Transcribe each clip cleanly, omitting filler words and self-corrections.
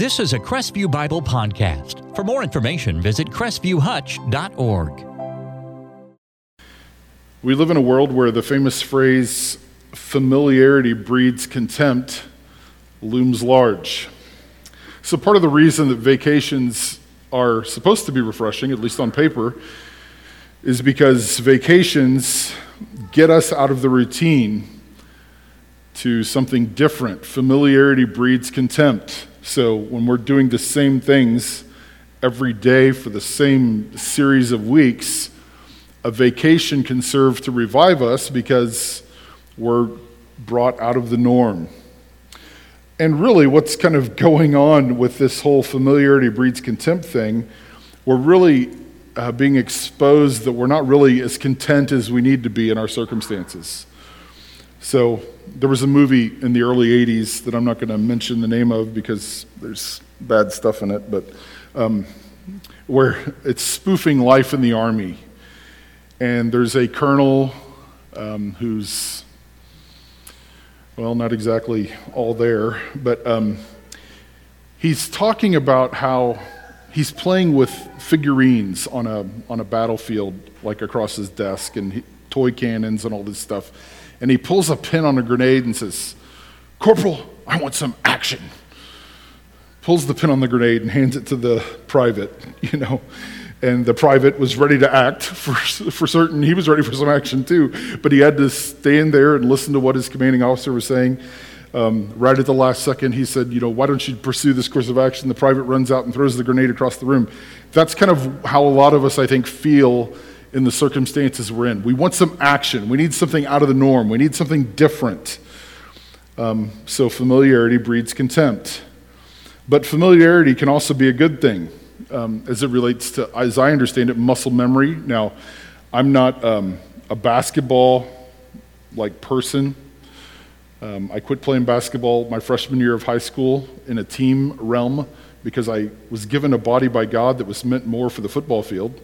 This is a Crestview Bible podcast. For more information, visit crestview.hutch.org. We live in a world where the famous phrase, familiarity breeds contempt, looms large. So part of the reason that vacations are supposed to be refreshing, at least on paper, is because vacations get us out of the routine to something different. Familiarity breeds contempt. So when we're doing the same things every day for the same series of weeks, a vacation can serve to revive us because we're brought out of the norm. And really what's kind of going on with this whole familiarity breeds contempt thing, we're really being exposed that we're not really as content as we need to be in our circumstances. So there was a movie in the early 80s that I'm not going to mention the name of because there's bad stuff in it, but where it's spoofing life in the Army. And there's a colonel who's, well, not exactly all there, but he's talking about how he's playing with figurines on a battlefield, like across his desk, and toy cannons and all this stuff. And he pulls a pin on a grenade and says, "Corporal, I want some action." Pulls the pin on the grenade and hands it to the private, And the private was ready to act for certain. He was ready for some action too, but he had to stand there and listen to what his commanding officer was saying. Right at the last second, he said, "Why don't you pursue this course of action?" The private runs out and throws the grenade across the room. That's kind of how a lot of us, I think, feel in the circumstances we're in. We want some action. We need something out of the norm. We need something different. So familiarity breeds contempt. But familiarity can also be a good thing as it relates to, as I understand it, muscle memory. Now, I'm not a basketball person. I quit playing basketball my freshman year of high school in a team realm because I was given a body by God that was meant more for the football field.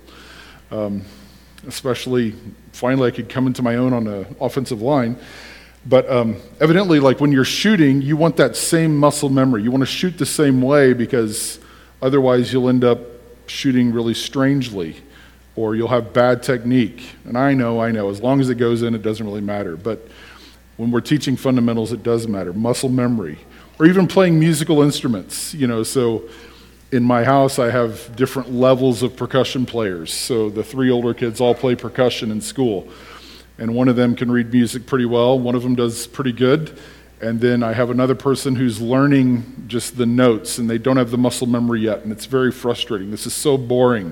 Especially, finally I could come into my own on the offensive line. But evidently, when you're shooting, you want that same muscle memory. You want to shoot the same way because otherwise you'll end up shooting really strangely or you'll have bad technique. And I know, as long as it goes in, it doesn't really matter. But when we're teaching fundamentals, it does matter. Muscle memory. Or even playing musical instruments, so in my house, I have different levels of percussion players. So the 3 older kids all play percussion in school. And one of them can read music pretty well. One of them does pretty good. And then I have another person who's learning just the notes, and they don't have the muscle memory yet. And it's very frustrating. This is so boring.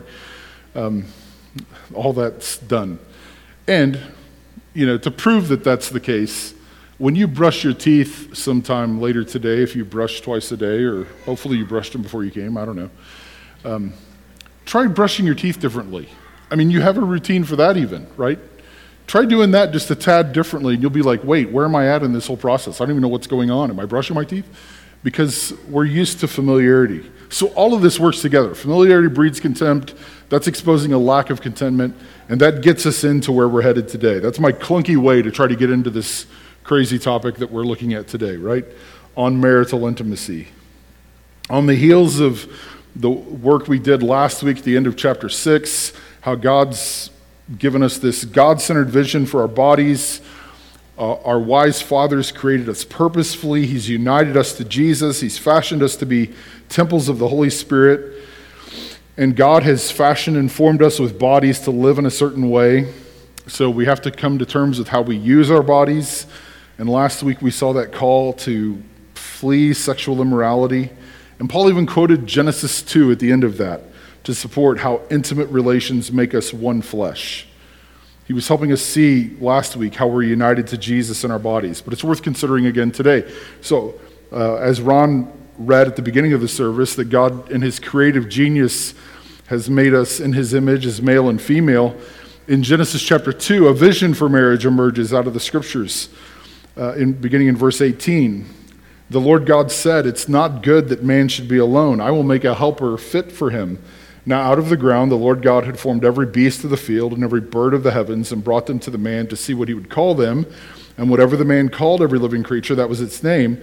All that's done. And, to prove that that's the case, when you brush your teeth sometime later today, if you brush twice a day, or hopefully you brushed them before you came, I don't know. Try brushing your teeth differently. You have a routine for that even, right? Try doing that just a tad differently, and you'll be like, wait, where am I at in this whole process? I don't even know what's going on. Am I brushing my teeth? Because we're used to familiarity. So all of this works together. Familiarity breeds contempt. That's exposing a lack of contentment, and that gets us into where we're headed today. That's my clunky way to try to get into this crazy topic that we're looking at today, right? On marital intimacy. On the heels of the work we did last week, the end of chapter 6, how God's given us this God-centered vision for our bodies. Our wise fathers created us purposefully. He's united us to Jesus. He's fashioned us to be temples of the Holy Spirit. And God has fashioned and formed us with bodies to live in a certain way. So we have to come to terms with how we use our bodies. And last week we saw that call to flee sexual immorality. And Paul even quoted Genesis 2 at the end of that to support how intimate relations make us one flesh. He was helping us see last week how we're united to Jesus in our bodies. But it's worth considering again today. So as Ron read at the beginning of the service, that God in his creative genius has made us in his image as male and female. In Genesis chapter 2, a vision for marriage emerges out of the scriptures. Beginning in verse 18, the Lord God said, "It's not good that man should be alone. I will make a helper fit for him." Now out of the ground the Lord God had formed every beast of the field and every bird of the heavens and brought them to the man to see what he would call them. And whatever the man called every living creature, that was its name.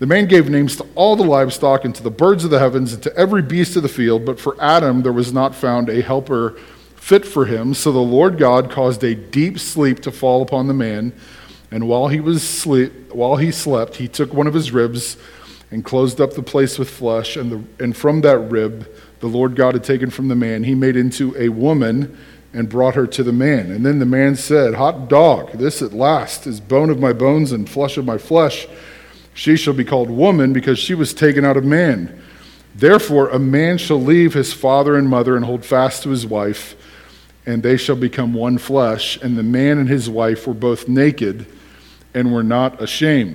The man gave names to all the livestock and to the birds of the heavens and to every beast of the field, but for Adam there was not found a helper fit for him. So the Lord God caused a deep sleep to fall upon the man, and while he slept, he took one of his ribs and closed up the place with flesh, and from that rib the Lord God had taken from the man, he made into a woman and brought her to the man. And then the man said, "Hot dog, this at last is bone of my bones and flesh of my flesh. She shall be called woman because she was taken out of man. Therefore a man shall leave his father and mother and hold fast to his wife, and they shall become one flesh. And the man and his wife were both naked and were not ashamed."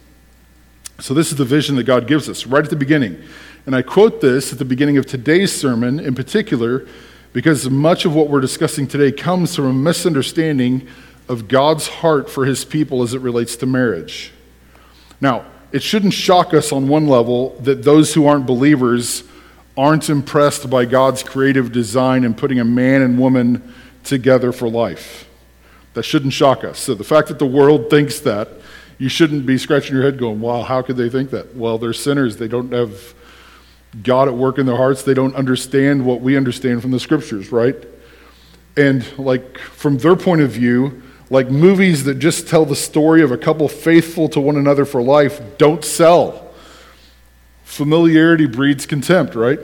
So this is the vision that God gives us right at the beginning. And I quote this at the beginning of today's sermon in particular because much of what we're discussing today comes from a misunderstanding of God's heart for his people as it relates to marriage. Now, it shouldn't shock us on one level that those who aren't believers aren't impressed by God's creative design in putting a man and woman together for life. That shouldn't shock us. So the fact that the world thinks that, you shouldn't be scratching your head going, wow, how could they think that? Well, they're sinners. They don't have God at work in their hearts. They don't understand what we understand from the scriptures, right? And like from their point of view, like movies that just tell the story of a couple faithful to one another for life don't sell. Familiarity breeds contempt, right?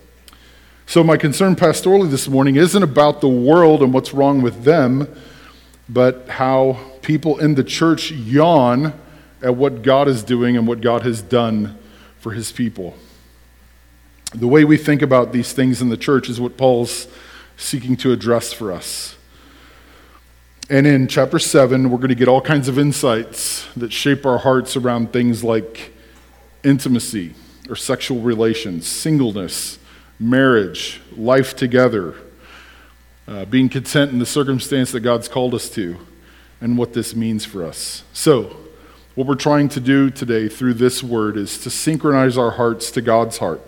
So my concern pastorally this morning isn't about the world and what's wrong with them, but how people in the church yawn at what God is doing and what God has done for his people. The way we think about these things in the church is what Paul's seeking to address for us. And in chapter 7, we're going to get all kinds of insights that shape our hearts around things like intimacy or sexual relations, singleness, marriage, life together, being content in the circumstance that God's called us to, and what this means for us. So, what we're trying to do today through this word is to synchronize our hearts to God's heart.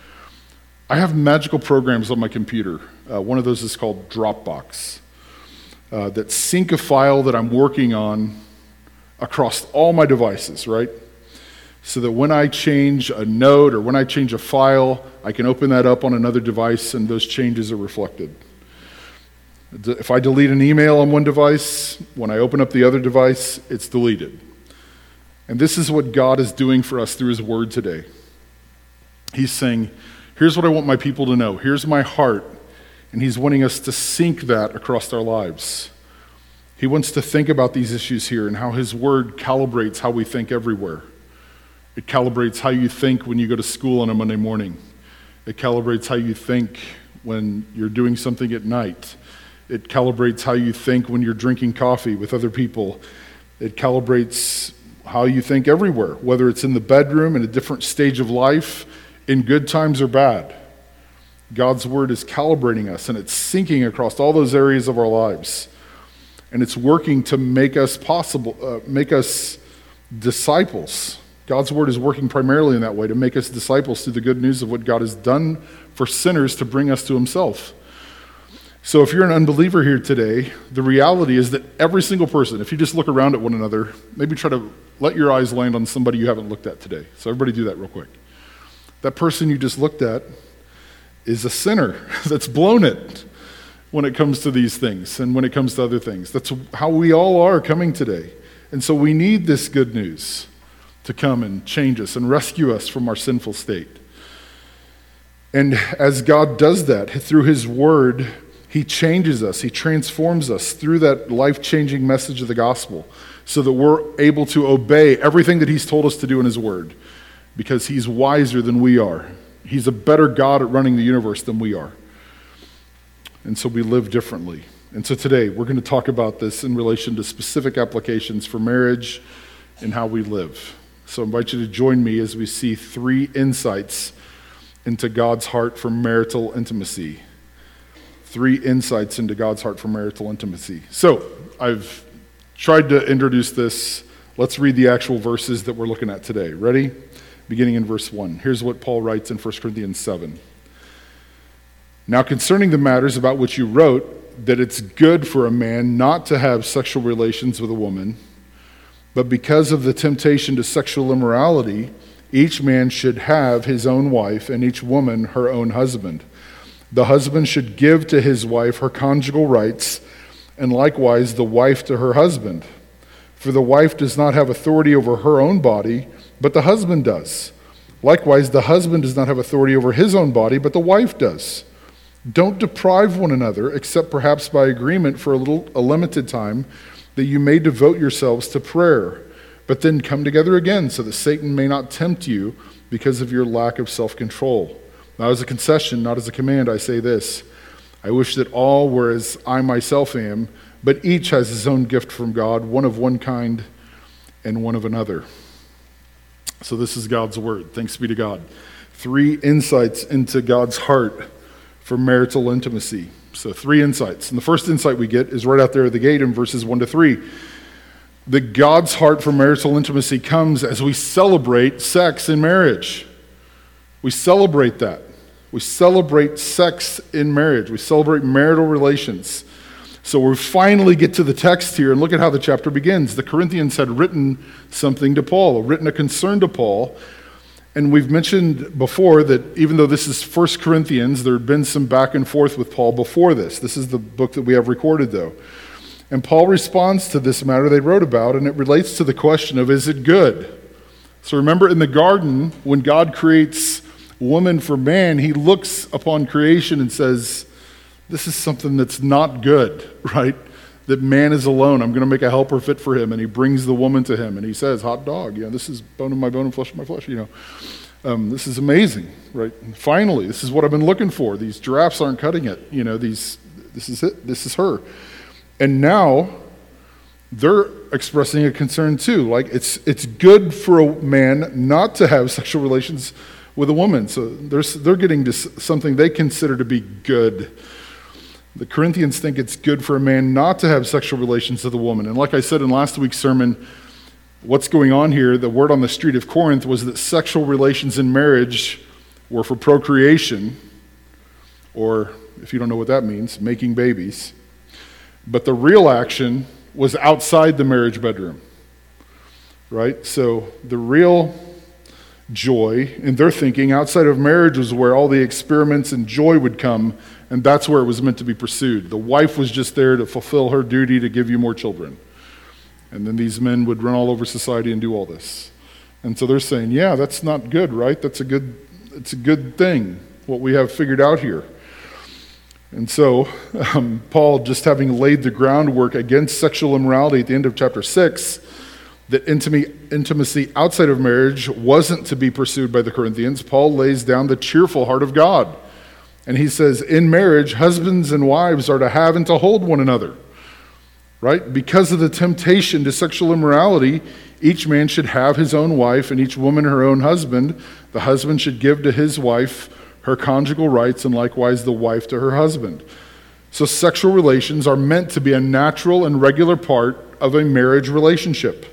I have magical programs on my computer. One of those is called Dropbox. That sync a file that I'm working on across all my devices, right? So that when I change a note or when I change a file, I can open that up on another device and those changes are reflected. If I delete an email on one device, when I open up the other device, it's deleted. And this is what God is doing for us through his word today. He's saying, here's what I want my people to know. Here's my heart. And he's wanting us to sync that across our lives. He wants to think about these issues here and how his word calibrates how we think everywhere. It calibrates how you think when you go to school on a Monday morning. It calibrates how you think when you're doing something at night. It calibrates how you think when you're drinking coffee with other people. It calibrates how you think everywhere, whether it's in the bedroom, in a different stage of life, in good times or bad. God's word is calibrating us, and it's syncing across all those areas of our lives. And it's working to make us disciples. God's word is working primarily in that way, to make us disciples through the good news of what God has done for sinners to bring us to himself. So if you're an unbeliever here today, the reality is that every single person, if you just look around at one another, maybe try to let your eyes land on somebody you haven't looked at today. So everybody do that real quick. That person you just looked at is a sinner that's blown it when it comes to these things and when it comes to other things. That's how we all are coming today. And so we need this good news to come and change us and rescue us from our sinful state. And as God does that through his word, he changes us, he transforms us through that life-changing message of the gospel so that we're able to obey everything that he's told us to do in his word because he's wiser than we are. He's a better God at running the universe than we are. And so we live differently. And so today we're going to talk about this in relation to specific applications for marriage and how we live. So I invite you to join me as we see 3 insights into God's heart for marital intimacy. 3 insights into God's heart for marital intimacy. So I've tried to introduce this. Let's read the actual verses that we're looking at today. Ready? Beginning in verse 1. Here's what Paul writes in 1 Corinthians 7. Now concerning the matters about which you wrote, that it's good for a man not to have sexual relations with a woman, But because of the temptation to sexual immorality, each man should have his own wife and each woman her own husband. The husband should give to his wife her conjugal rights, and likewise the wife to her husband. For the wife does not have authority over her own body, but the husband does. Likewise, the husband does not have authority over his own body, but the wife does. Don't deprive one another, except perhaps by agreement for a limited time, that you may devote yourselves to prayer. But then come together again, so that Satan may not tempt you because of your lack of self-control. Now, as a concession, not as a command, I say this: I wish that all were as I myself am, but each has his own gift from God, one of one kind and one of another. So this is God's word. Thanks be to God. 3 insights into God's heart for marital intimacy. So 3 insights. And the first insight we get is right out there at the gate in verses 1-3. That God's heart for marital intimacy comes as we celebrate sex in marriage. We celebrate that. We celebrate sex in marriage. We celebrate marital relations. So we finally get to the text here, and look at how the chapter begins. The Corinthians had written something to Paul, written a concern to Paul. And we've mentioned before that even though this is 1 Corinthians, there had been some back and forth with Paul before this. This is the book that we have recorded, though. And Paul responds to this matter they wrote about, and it relates to the question of, is it good? So remember in the garden, when God creates woman for man, he looks upon creation and says, this is something that's not good, right? That man is alone. I'm going to make a helper fit for him. And he brings the woman to him. And he says, hot dog, this is bone of my bone and flesh of my flesh, This is amazing, right? And finally, this is what I've been looking for. These giraffes aren't cutting it. This is it. This is her. And now they're expressing a concern too. Like it's good for a man not to have sexual relations with a woman. So they're getting to something they consider to be good. The Corinthians think it's good for a man not to have sexual relations with a woman. And like I said in last week's sermon, what's going on here, the word on the street of Corinth was that sexual relations in marriage were for procreation, or if you don't know what that means, making babies. But the real action was outside the marriage bedroom, right? So the real joy in their thinking outside of marriage was where all the experiments and joy would come, and that's where it was meant to be pursued. The wife was just there to fulfill her duty to give you more children. And then these men would run all over society and do all this. And so they're saying, yeah, that's not good, right? It's a good thing, what we have figured out here. And so Paul, just having laid the groundwork against sexual immorality at the end of chapter 6, that intimacy outside of marriage wasn't to be pursued by the Corinthians, Paul lays down the cheerful heart of God. And he says, in marriage, husbands and wives are to have and to hold one another, right? Because of the temptation to sexual immorality, each man should have his own wife and each woman her own husband. The husband should give to his wife her conjugal rights, and likewise the wife to her husband. So sexual relations are meant to be a natural and regular part of a marriage relationship.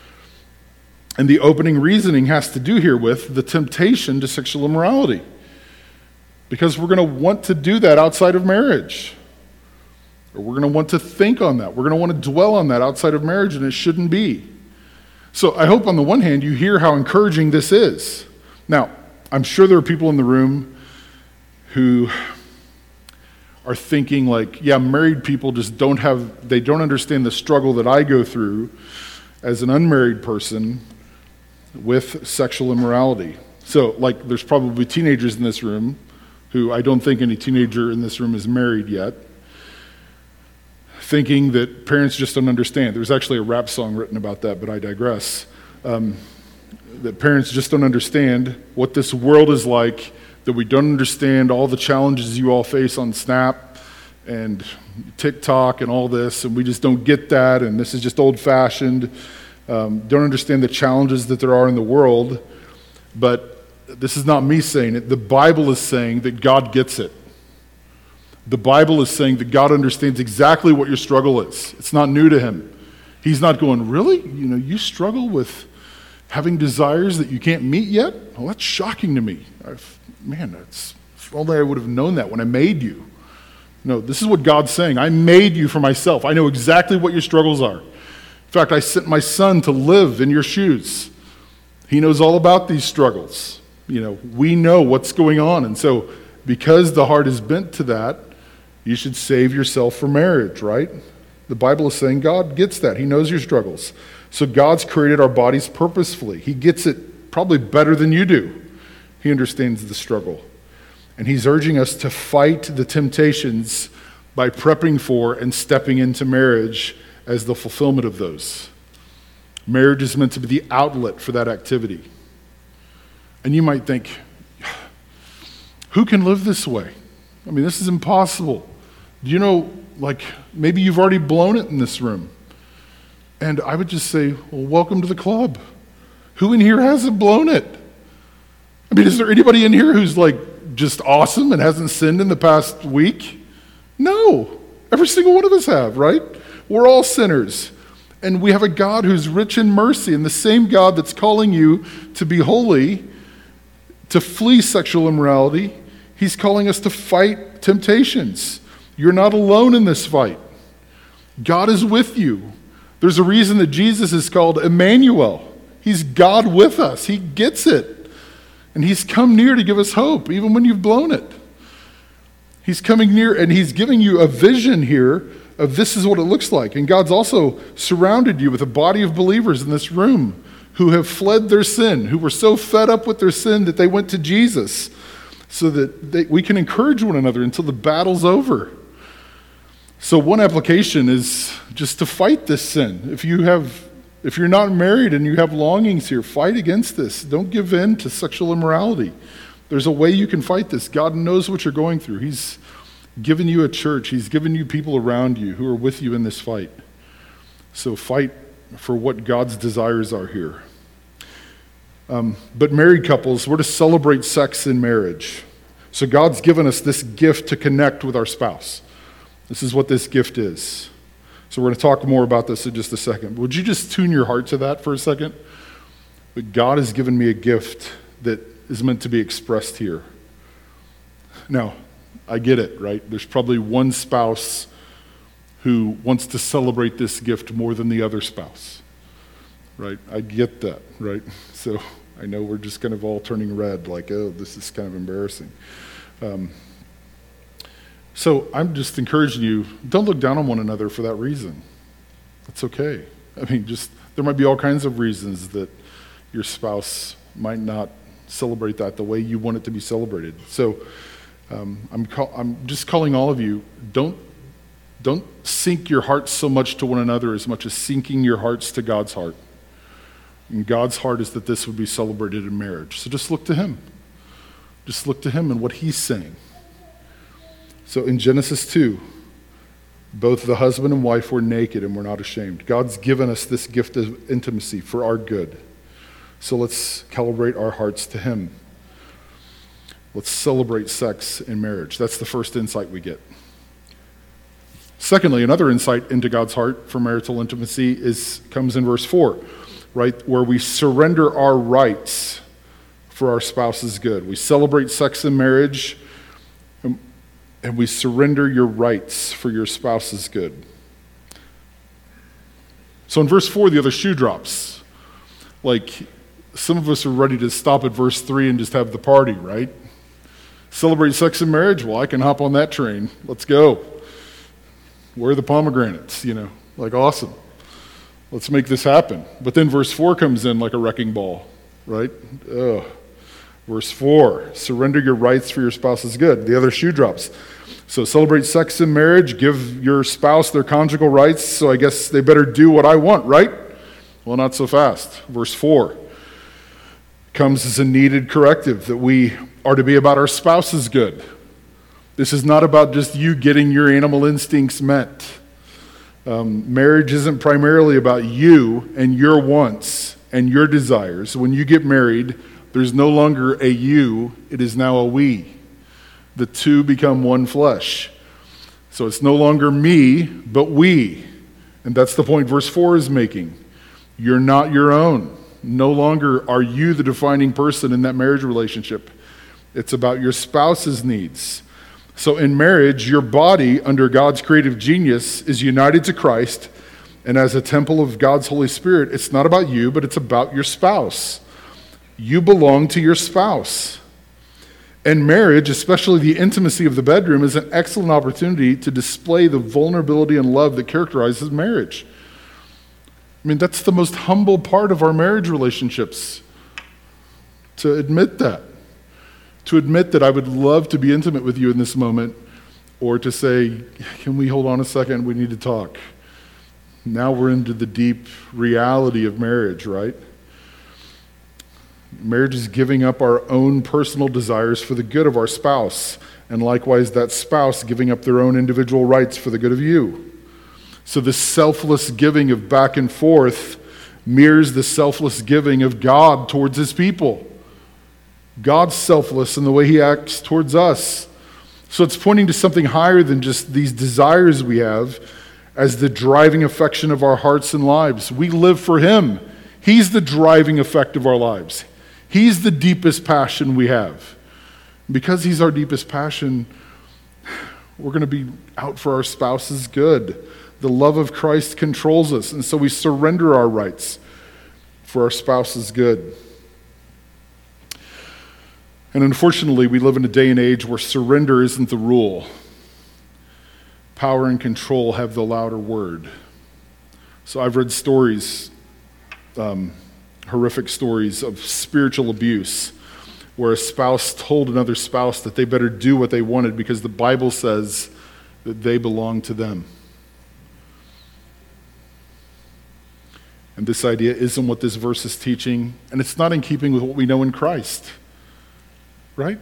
And the opening reasoning has to do here with the temptation to sexual immorality. Because we're going to want to do that outside of marriage. Or we're going to want to think on that. We're going to want to dwell on that outside of marriage, and it shouldn't be. So I hope on the one hand you hear how encouraging this is. Now, I'm sure there are people in the room who are thinking like, yeah, married people just don't understand the struggle that I go through as an unmarried person with sexual immorality. So like there's probably teenagers in this room who I don't think any teenager in this room is married yet, thinking that parents just don't understand. There's actually a rap song written about that, but I digress. That parents just don't understand what this world is like, that we don't understand all the challenges you all face on Snap and TikTok and all this, and we just don't get that, and this is just old-fashioned. Don't understand the challenges that there are in the world, but this is not me saying it. The Bible is saying that God gets it. The Bible is saying that God understands exactly what your struggle is. It's not new to him. He's not going, really? You struggle with having desires that you can't meet yet? Well, that's shocking to me. If only I would have known that when I made you. No, this is what God's saying. I made you for myself. I know exactly what your struggles are. fact, I sent my son to live in your shoes. He knows all about these struggles. We know what's going on. And so because the heart is bent to that, you should save yourself for marriage, right? The Bible is saying God gets that. He knows your struggles. So God's created our bodies purposefully. He gets it probably better than you do. He understands the struggle. And he's urging us to fight the temptations by prepping for and stepping into marriage as the fulfillment of those. Marriage is meant to be the outlet for that activity. And you might think, who can live this way? I mean, this is impossible. Do you know, maybe you've already blown it in this room. And I would just say, well, welcome to the club. Who in here hasn't blown it? I mean, is there anybody in here who's just awesome and hasn't sinned in the past week? No. Every single one of us have, right? We're all sinners. And we have a God who's rich in mercy, and the same God that's calling you to be holy, to flee sexual immorality, he's calling us to fight temptations. You're not alone in this fight. God is with you. There's a reason that Jesus is called Emmanuel. He's God with us. He gets it. And he's come near to give us hope, even when you've blown it. He's coming near, and he's giving you a vision here of this is what it looks like. And God's also surrounded you with a body of believers in this room who have fled their sin, who were so fed up with their sin that they went to Jesus so that we can encourage one another until the battle's over. So one application is just to fight this sin. If you're not married and you have longings here, fight against this. Don't give in to sexual immorality. There's a way you can fight this. God knows what you're going through. He's given you a church. He's given you people around you who are with you in this fight. So fight for what God's desires are here. But married couples, we're to celebrate sex in marriage. So God's given us this gift to connect with our spouse. This is what this gift is. So we're going to talk more about this in just a second. Would you just tune your heart to that for a second? But God has given me a gift that is meant to be expressed here. Now, I get it, right? There's probably one spouse who wants to celebrate this gift more than the other spouse, right? I get that, right? So I know we're just kind of all turning red, oh, this is kind of embarrassing. So I'm just encouraging you, don't look down on one another for that reason. That's okay. I mean, there might be all kinds of reasons that your spouse might not celebrate that the way you want it to be celebrated. So I'm just calling all of you, don't sink your hearts so much to one another as much as sinking your hearts to God's heart. And God's heart is that this would be celebrated in marriage. So just look to him. Just look to him and what he's saying. So in Genesis 2, both the husband and wife were naked and were not ashamed. God's given us this gift of intimacy for our good. So let's calibrate our hearts to him. Let's celebrate sex in marriage. That's the first insight we get. Secondly, another insight into God's heart for marital intimacy comes in verse 4, right, where we surrender our rights for our spouse's good. We celebrate sex in marriage, and we surrender your rights for your spouse's good. So in verse 4, the other shoe drops. Some of us are ready to stop at verse 3 and just have the party, right? Celebrate sex in marriage? Well, I can hop on that train. Let's go. Where are the pomegranates? Awesome. Let's make this happen. But then verse 4 comes in like a wrecking ball, right? Verse 4, surrender your rights for your spouse's good. The other shoe drops. So celebrate sex in marriage, give your spouse their conjugal rights, so I guess they better do what I want, right? Well, not so fast. Verse 4 comes as a needed corrective that we are to be about our spouse's good. This is not about just you getting your animal instincts met. Marriage isn't primarily about you and your wants and your desires. When you get married, there's no longer a you, it is now a we. The two become one flesh. So it's no longer me, but we. And that's the point verse 4 is making. You're not your own. No longer are you the defining person in that marriage relationship. It's about your spouse's needs. So in marriage, your body, under God's creative genius, is united to Christ, And as a temple of God's Holy Spirit, it's not about you, but it's about your spouse. You belong to your spouse. And marriage, especially the intimacy of the bedroom, is an excellent opportunity to display the vulnerability and love that characterizes marriage. I mean, that's the most humble part of our marriage relationships, to admit that. To admit that I would love to be intimate with you in this moment, or to say, can we hold on a second? We need to talk. Now we're into the deep reality of marriage, right? Marriage is giving up our own personal desires for the good of our spouse, and likewise that spouse giving up their own individual rights for the good of you. So this selfless giving of back and forth mirrors the selfless giving of God towards his people. God's selfless in the way he acts towards us. So it's pointing to something higher than just these desires we have as the driving affection of our hearts and lives. We live for him. He's the driving effect of our lives. He's the deepest passion we have. Because he's our deepest passion, we're going to be out for our spouse's good. The love of Christ controls us, and so we surrender our rights for our spouse's good. And unfortunately, we live in a day and age where surrender isn't the rule. Power and control have the louder word. So I've read stories, horrific stories of spiritual abuse, where a spouse told another spouse that they better do what they wanted because the Bible says that they belong to them. And this idea isn't what this verse is teaching, and it's not in keeping with what we know in Christ. Right?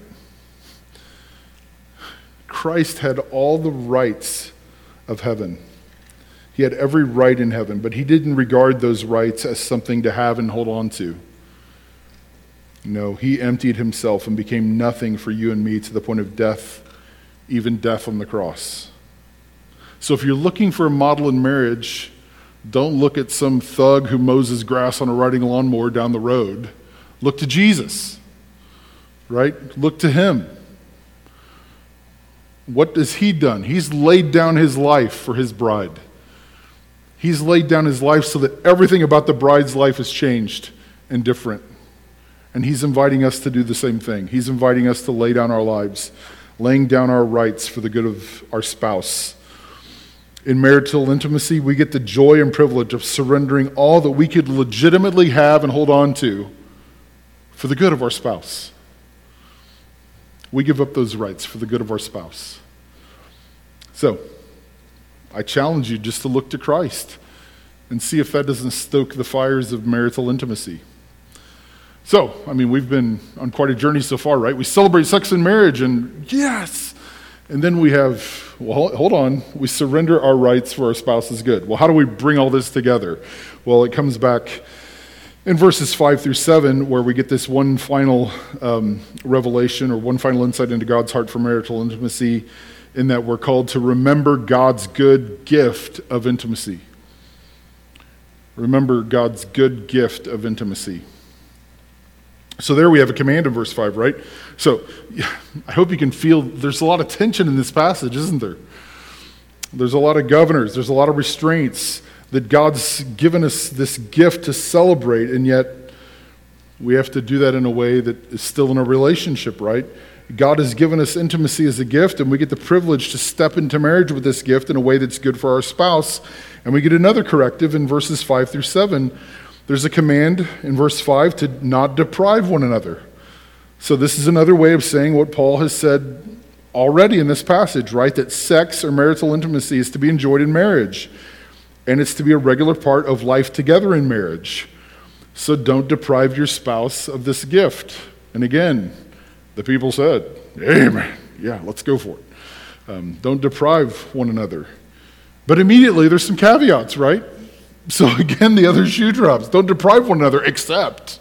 Christ had all the rights of heaven. He had every right in heaven, but he didn't regard those rights as something to have and hold on to. No, he emptied himself and became nothing for you and me to the point of death, even death on the cross. So if you're looking for a model in marriage, don't look at some thug who mows his grass on a riding lawnmower down the road. Look to Jesus. Right? Look to him. What has he done? He's laid down his life for his bride. He's laid down his life so that everything about the bride's life is changed and different. And he's inviting us to do the same thing. He's inviting us to lay down our lives, laying down our rights for the good of our spouse. In marital intimacy, we get the joy and privilege of surrendering all that we could legitimately have and hold on to for the good of our spouse. We give up those rights for the good of our spouse. So, I challenge you just to look to Christ and see if that doesn't stoke the fires of marital intimacy. So, I mean, we've been on quite a journey so far, right? We celebrate sex and marriage, and yes! And then we have, well, hold on, we surrender our rights for our spouse's good. Well, how do we bring all this together? Well, it comes back in verses 5 through 7, where we get this one final revelation or one final insight into God's heart for marital intimacy, in that we're called to remember God's good gift of intimacy. Remember God's good gift of intimacy. So there we have a command in verse 5, right? So I hope you can feel there's a lot of tension in this passage, isn't there? There's a lot of governors, there's a lot of restraints, that God's given us this gift to celebrate, and yet we have to do that in a way that is still in a relationship, right? God has given us intimacy as a gift, and we get the privilege to step into marriage with this gift in a way that's good for our spouse. And we get another corrective in verses 5 through 7. There's a command in verse 5 to not deprive one another. So this is another way of saying what Paul has said already in this passage, right? That sex or marital intimacy is to be enjoyed in marriage. And it's to be a regular part of life together in marriage. So don't deprive your spouse of this gift. And again, the people said, amen. Yeah, let's go for it. Don't deprive one another. But immediately there's some caveats, right? So again, the other shoe drops. Don't deprive one another except.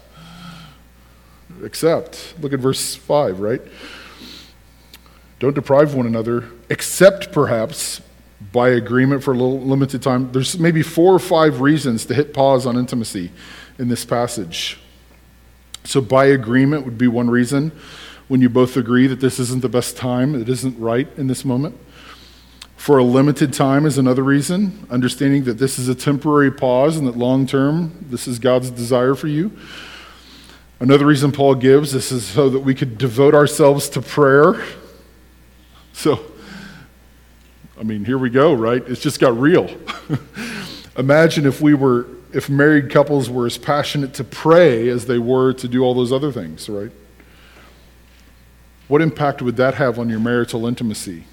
Look at verse 5, right? Don't deprive one another except perhaps by agreement for a little limited time. There's maybe 4 or 5 reasons to hit pause on intimacy in this passage. So by agreement would be one reason, when you both agree that this isn't the best time, it isn't right in this moment. For a limited time is another reason, understanding that this is a temporary pause and that long term, this is God's desire for you. Another reason Paul gives, this is so that we could devote ourselves to prayer. So, here we go, right? It's just got real. Imagine if married couples were as passionate to pray as they were to do all those other things, right? What impact would that have on your marital intimacy?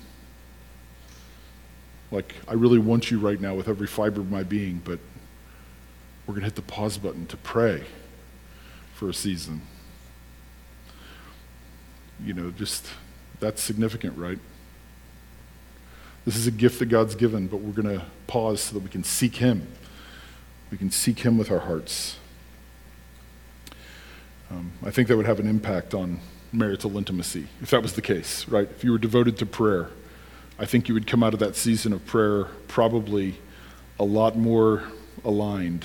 Like, I really want you right now with every fiber of my being, but we're going to hit the pause button to pray for a season. That's significant, right? This is a gift that God's given, but we're going to pause so that we can seek Him. We can seek Him with our hearts. I think that would have an impact on marital intimacy, if that was the case, right? If you were devoted to prayer, I think you would come out of that season of prayer probably a lot more aligned.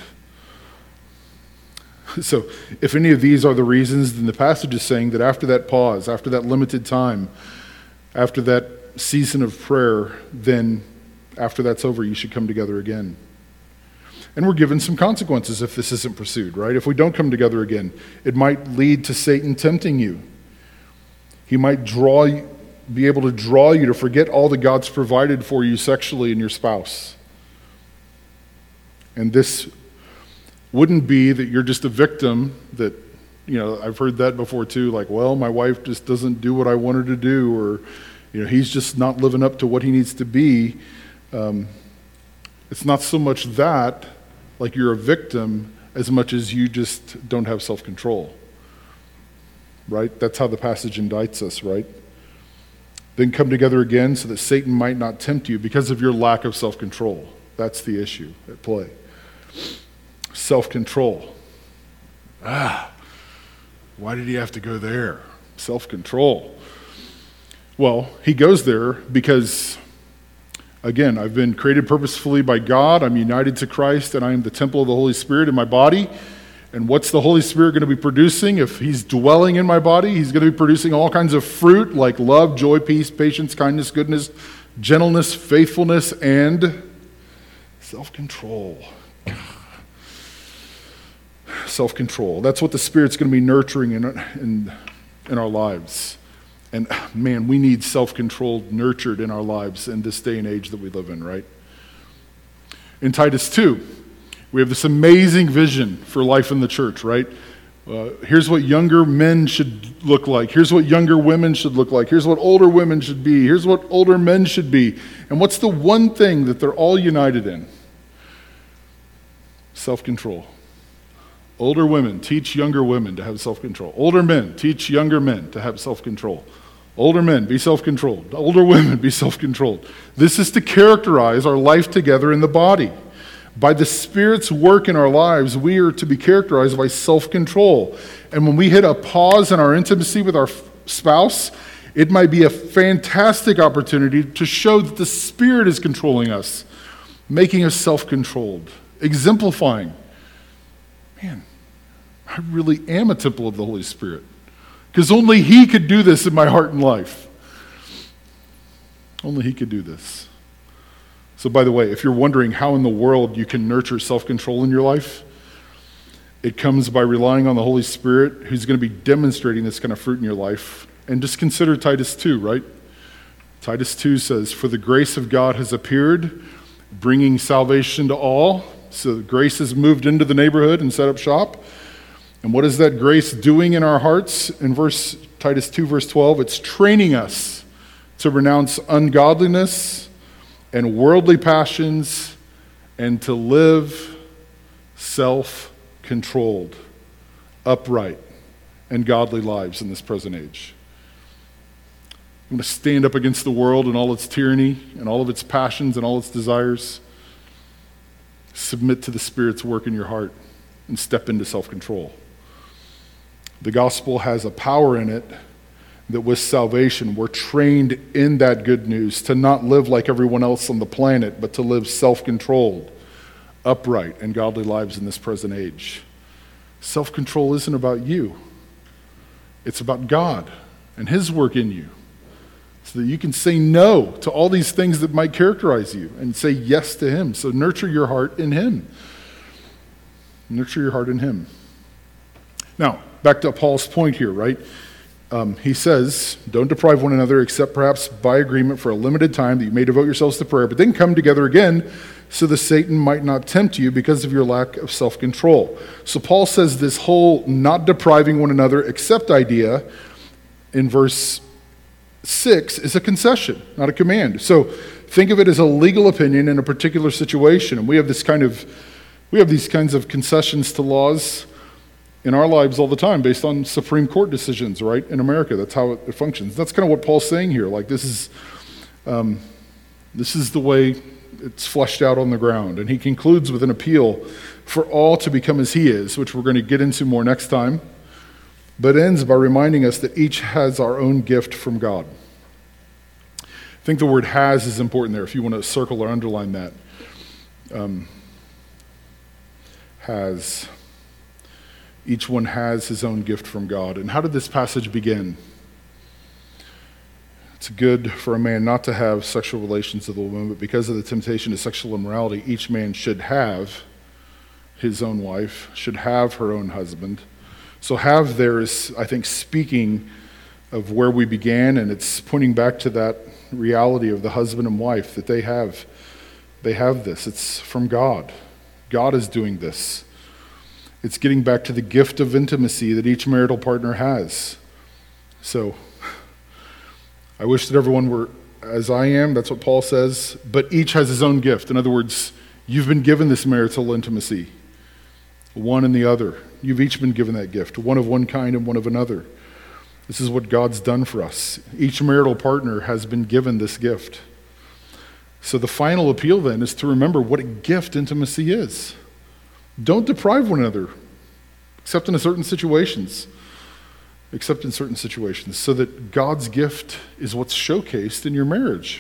So if any of these are the reasons, then the passage is saying that after that pause, after that limited time, after that season of prayer, then after that's over, you should come together again. And we're given some consequences if this isn't pursued, right? If we don't come together again, it might lead to Satan tempting you. He might be able to draw you to forget all that God's provided for you sexually in your spouse. And this wouldn't be that you're just a victim that, I've heard that before too, like, well, my wife just doesn't do what I want her to do, or, he's just not living up to what he needs to be. It's not so much that, like you're a victim, as much as you just don't have self-control. Right? That's how the passage indicts us, right? Then come together again so that Satan might not tempt you because of your lack of self-control. That's the issue at play. Self-control. Why did he have to go there? Self-control. Well, he goes there because, again, I've been created purposefully by God. I'm united to Christ, and I am the temple of the Holy Spirit in my body. And what's the Holy Spirit going to be producing? If he's dwelling in my body, he's going to be producing all kinds of fruit like love, joy, peace, patience, kindness, goodness, gentleness, faithfulness, and self-control. Self-control. That's what the Spirit's going to be nurturing in our lives. And man, we need self-control nurtured in our lives in this day and age that we live in, right? In Titus 2, we have this amazing vision for life in the church, right? Here's what younger men should look like. Here's what younger women should look like. Here's what older women should be. Here's what older men should be. And what's the one thing that they're all united in? Self-control. Older women teach younger women to have self-control. Older men teach younger men to have self-control. Older men, be self-controlled. Older women, be self-controlled. This is to characterize our life together in the body. By the Spirit's work in our lives, we are to be characterized by self-control. And when we hit a pause in our intimacy with our spouse, it might be a fantastic opportunity to show that the Spirit is controlling us, making us self-controlled, exemplifying. Man, I really am a temple of the Holy Spirit, because only He could do this in my heart and life. Only He could do this. So by the way, if you're wondering how in the world you can nurture self-control in your life, it comes by relying on the Holy Spirit, who's going to be demonstrating this kind of fruit in your life. And just consider Titus 2, right? Titus 2 says, "For the grace of God has appeared, bringing salvation to all." So grace has moved into the neighborhood and set up shop. And what is that grace doing in our hearts? In Titus 2, verse 12, it's training us to renounce ungodliness and worldly passions, and to live self-controlled, upright, and godly lives in this present age. I'm going to stand up against the world and all its tyranny and all of its passions and all its desires. Submit to the Spirit's work in your heart and step into self-control. The gospel has a power in it that with salvation, we're trained in that good news to not live like everyone else on the planet, but to live self-controlled, upright, and godly lives in this present age. Self-control isn't about you. It's about God and His work in you. so that you can say no to all these things that might characterize you and say yes to him. So nurture your heart in him. Nurture your heart in him. Now, back to Paul's point here, right? He says, don't deprive one another except perhaps by agreement for a limited time that you may devote yourselves to prayer, but then come together again so that Satan might not tempt you because of your lack of self-control. So Paul says this whole not depriving one another except idea in verse 6 is a concession, not a command. So think of it as a legal opinion in a particular situation. And we have these kinds of concessions to laws in our lives all the time based on Supreme Court decisions, right? In America, that's how it functions. That's kind of what Paul's saying here. Like this is the way it's fleshed out on the ground. And he concludes with an appeal for all to become as he is, which we're going to get into more next time, but ends by reminding us that each has our own gift from God. I think the word has is important there if you want to circle or underline that. Has. Each one has his own gift from God. And how did this passage begin? It's good for a man not to have sexual relations with a woman, but because of the temptation to sexual immorality, each man should have his own wife, should have her own husband. So have there is, I think, speaking of where we began, and it's pointing back to that reality of the husband and wife, that they have this. It's from God. God is doing this. It's getting back to the gift of intimacy that each marital partner has. So, I wish that everyone were as I am, that's what Paul says, but each has his own gift. In other words, you've been given this marital intimacy, one and the other. You've each been given that gift, one of one kind and one of another. This is what God's done for us. Each marital partner has been given this gift. So the final appeal then is to remember what a gift intimacy is. Don't deprive one another, except in certain situations. So that God's gift is what's showcased in your marriage.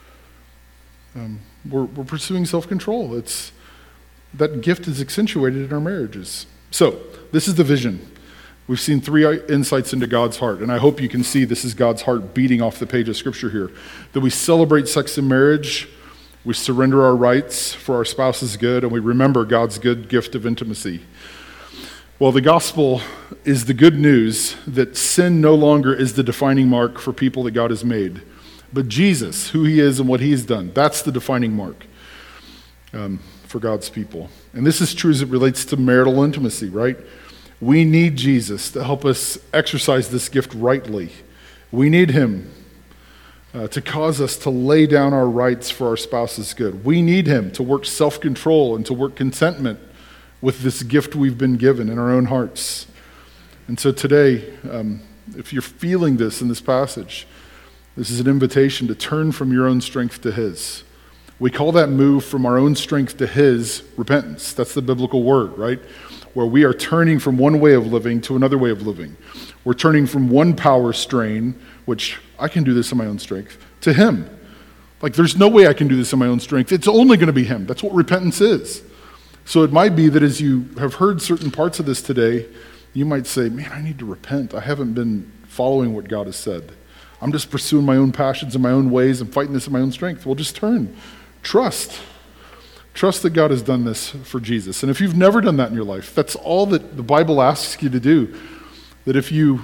We're pursuing self-control. That gift is accentuated in our marriages. So, this is the vision. We've seen 3 insights into God's heart, and I hope you can see this is God's heart beating off the page of Scripture here. That we celebrate sex in marriage, we surrender our rights for our spouse's good, and we remember God's good gift of intimacy. Well, the gospel is the good news that sin no longer is the defining mark for people that God has made. But Jesus, who he is and what he's done, that's the defining mark for God's people. And this is true as it relates to marital intimacy, right? We need Jesus to help us exercise this gift rightly. We need him to cause us to lay down our rights for our spouse's good. We need him to work self-control and to work contentment with this gift we've been given in our own hearts. And so today, if you're feeling this in this passage, this is an invitation to turn from your own strength to his. We call that move from our own strength to his repentance. That's the biblical word, right? Where we are turning from one way of living to another way of living. We're turning from one power strain, which I can do this in my own strength, to him. Like there's no way I can do this in my own strength. It's only going to be him. That's what repentance is. So it might be that as you have heard certain parts of this today, you might say, man, I need to repent. I haven't been following what God has said. I'm just pursuing my own passions and my own ways and fighting this in my own strength. Well, just turn. Trust. Trust that God has done this for Jesus. And if you've never done that in your life, that's all that the Bible asks you to do. That if you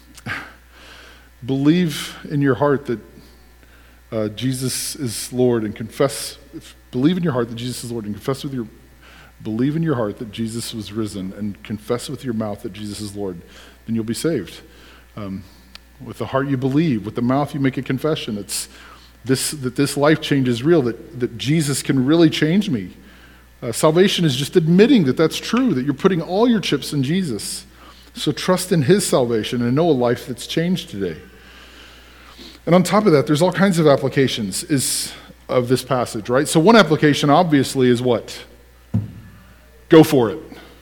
believe in your heart that Jesus is Lord and believe in your heart that Jesus is Lord and believe in your heart that Jesus was risen and confess with your mouth that Jesus is Lord, then you'll be saved. With the heart you believe, with the mouth you make a confession. It's this life change is real, that Jesus can really change me. Salvation is just admitting that that's true, that you're putting all your chips in Jesus. So trust in his salvation and know a life that's changed today. And on top of that, there's all kinds of applications of this passage, right? So one application obviously is what? Go for it.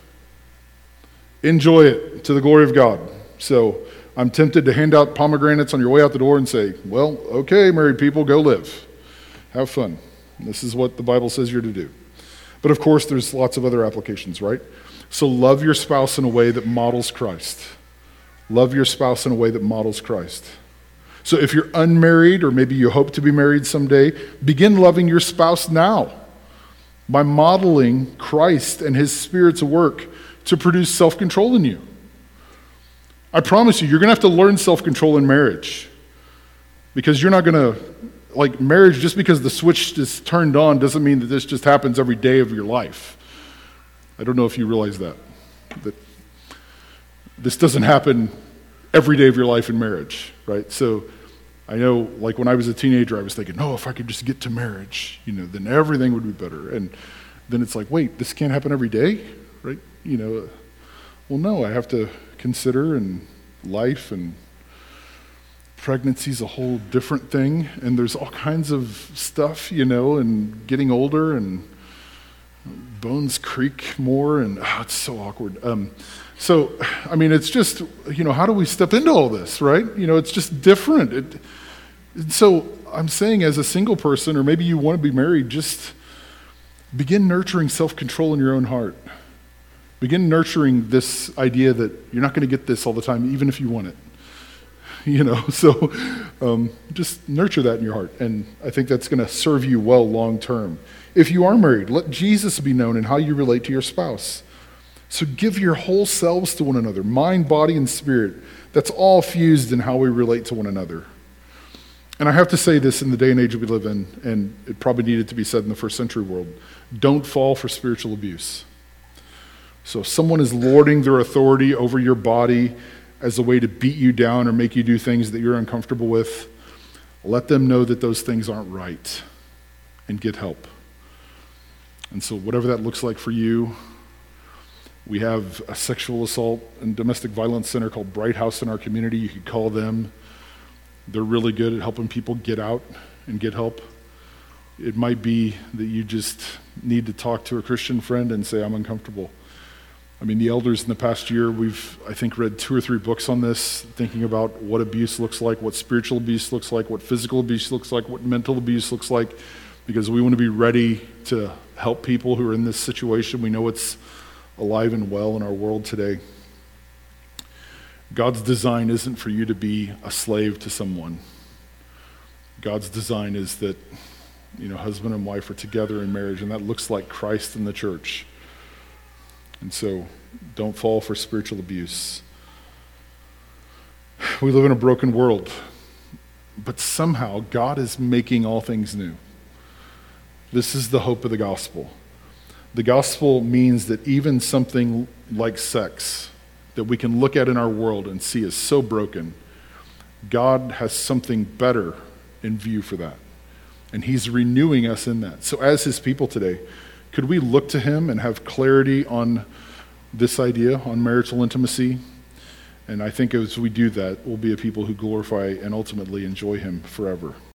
Enjoy it to the glory of God. So I'm tempted to hand out pomegranates on your way out the door and say, well, okay, married people, go live. Have fun. This is what the Bible says you're to do. But of course, there's lots of other applications, right? So love your spouse in a way that models Christ. Love your spouse in a way that models Christ. So if you're unmarried, or maybe you hope to be married someday, begin loving your spouse now by modeling Christ and his Spirit's work to produce self-control in you. I promise you're going to have to learn self-control in marriage, because you're not going to, like, marriage, just because the switch is turned on doesn't mean that this just happens every day of your life. I don't know if you realize that this doesn't happen every day of your life in marriage, right? So I know, like, when I was a teenager, I was thinking, no, if I could just get to marriage, then everything would be better. And then it's like, wait, this can't happen every day, right? Well, no, I have to consider, and life and pregnancy's a whole different thing, and there's all kinds of stuff, and getting older, and bones creak more, and it's so awkward. So, it's just, how do we step into all this, right? It's just different. So I'm saying, as a single person, or maybe you want to be married, just begin nurturing self-control in your own heart. Begin nurturing this idea that you're not going to get this all the time, even if you want it. So just nurture that in your heart, and I think that's going to serve you well long term. If you are married, let Jesus be known in how you relate to your spouse. So give your whole selves to one another, mind, body, and spirit. That's all fused in how we relate to one another. And I have to say this in the day and age we live in, and it probably needed to be said in the first century world: don't fall for spiritual abuse. So if someone is lording their authority over your body as a way to beat you down or make you do things that you're uncomfortable with, let them know that those things aren't right, and get help. And so whatever that looks like for you, we have a sexual assault and domestic violence center called Bright House in our community. You could call them. They're really good at helping people get out and get help. It might be that you just need to talk to a Christian friend and say, I'm uncomfortable. The elders in the past year, we've, I think, read 2 or 3 books on this, thinking about what abuse looks like, what spiritual abuse looks like, what physical abuse looks like, what mental abuse looks like, because we want to be ready to help people who are in this situation. We know it's alive and well in our world today. God's design isn't for you to be a slave to someone. God's design is that, husband and wife are together in marriage, and that looks like Christ and the church. And so, don't fall for spiritual abuse. We live in a broken world, but somehow God is making all things new. This is the hope of the gospel. The gospel means that even something like sex, that we can look at in our world and see is so broken, God has something better in view for that. And he's renewing us in that. So as his people today, could we look to him and have clarity on this idea, on marital intimacy? And I think as we do that, we'll be a people who glorify and ultimately enjoy him forever.